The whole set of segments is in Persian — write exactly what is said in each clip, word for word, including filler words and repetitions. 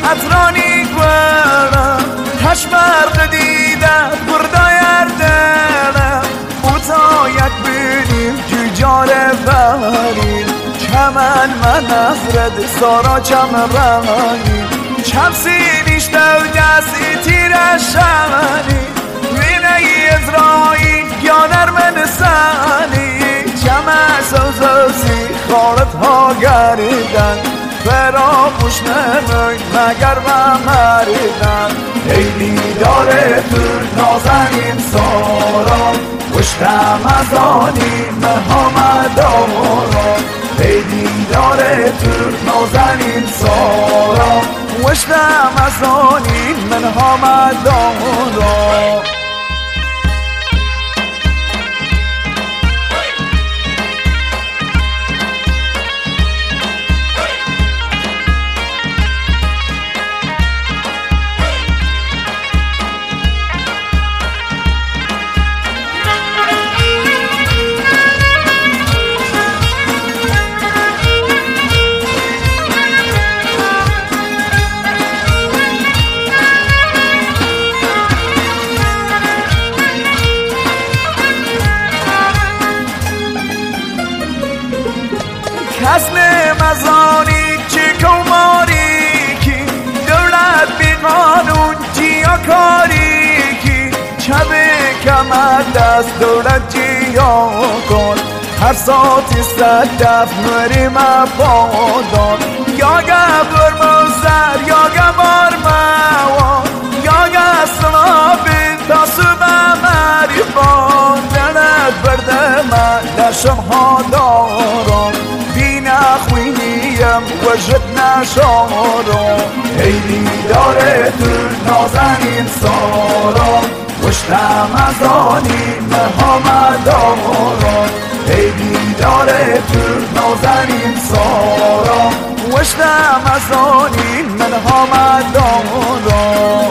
عطرانی گوارم هش برق دیدم بردایر دارم بوتا یک بینیم جوجار بریم چمن من نظرد سارا چمرانی چم سینیش دو دستی تیرشانی وینه ازرایی گیانر من سانی چمن سوزوزی خارت ها گریدن فراموش نمید مگر و مریدن ای دیدار ترک نازنین سارا پشتم از آنیم محمد آرا ای دیدار ترک نازنین سارا پشتم از آنیم محمد آرا حسن مزانی چه کوماری کی دولت بی قانون جیا کاری کی چه کمر دست دولت جیا کن هر ساعتی صدف نوری مبادان یا گبر موزر یا گبر موان یا گسرابی تاسو بمری بان دلت برده من در شمها دارم نخوینیم وجد نشارم ای دیدار ترک نازنین سارا پشتم از آنیم محمد آرا ای دیدار ترک نازنین سارا پشتم از آنیم محمد آرا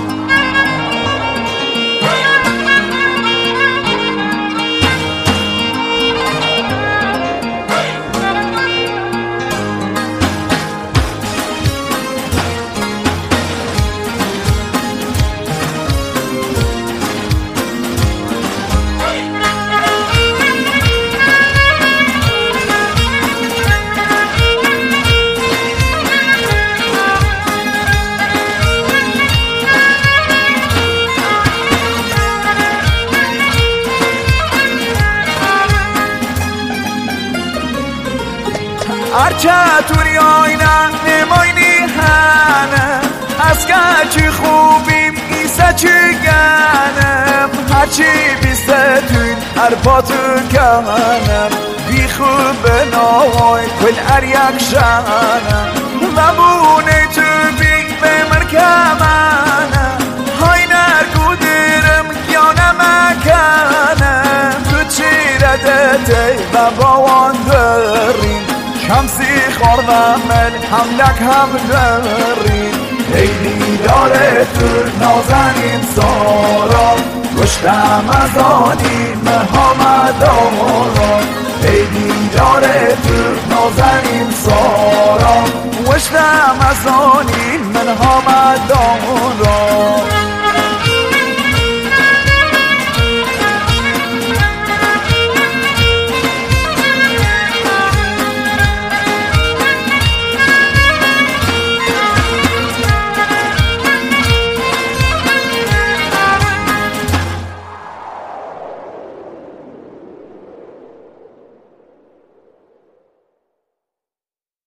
هرچه توری آینه نماینی هنم از که خوبیم ایسه چی گنم هرچی بیسته توی هر پاتو کنم بی خوب نوای کل هر یک شنم و بونه تو بی به مرکمنم های نرگو دیرم گیانم کنم تو چی ردته و باوان داریم شمسی خوردم من هملک هم داریم ای دیدار ترک نازنین سارا پشتم از آنیم محمد آرا ای دیدار ترک نازنین سارا